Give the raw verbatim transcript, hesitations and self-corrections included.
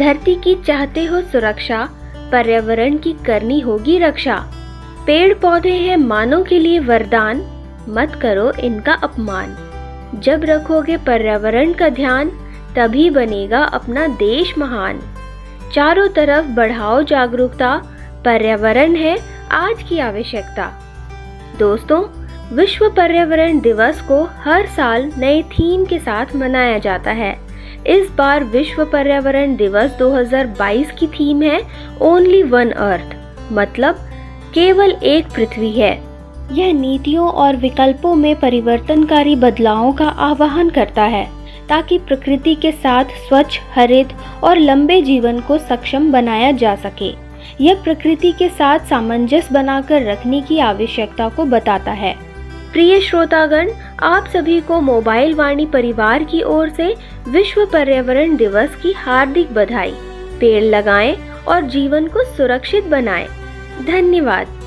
धरती की चाहते हो सुरक्षा, पर्यावरण की करनी होगी रक्षा। पेड़ पौधे हैं मानव के लिए वरदान, मत करो इनका अपमान। जब रखोगे पर्यावरण का ध्यान, तभी बनेगा अपना देश महान। चारों तरफ बढ़ाओ जागरूकता, पर्यावरण है आज की आवश्यकता। दोस्तों, विश्व पर्यावरण दिवस को हर साल नए थीम के साथ मनाया जाता है। इस बार विश्व पर्यावरण दिवस दो हज़ार बाईस की थीम है ओनली वन अर्थ, मतलब केवल एक पृथ्वी है। यह नीतियों और विकल्पों में परिवर्तनकारी बदलावों का आह्वान करता है, ताकि प्रकृति के साथ स्वच्छ, हरित और लंबे जीवन को सक्षम बनाया जा सके। यह प्रकृति के साथ सामंजस्य बनाकर रखने की आवश्यकता को बताता है। प्रिय श्रोतागण, आप सभी को मोबाइल वाणी परिवार की ओर से विश्व पर्यावरण दिवस की हार्दिक बधाई। पेड़ लगाएं और जीवन को सुरक्षित बनाएं। धन्यवाद।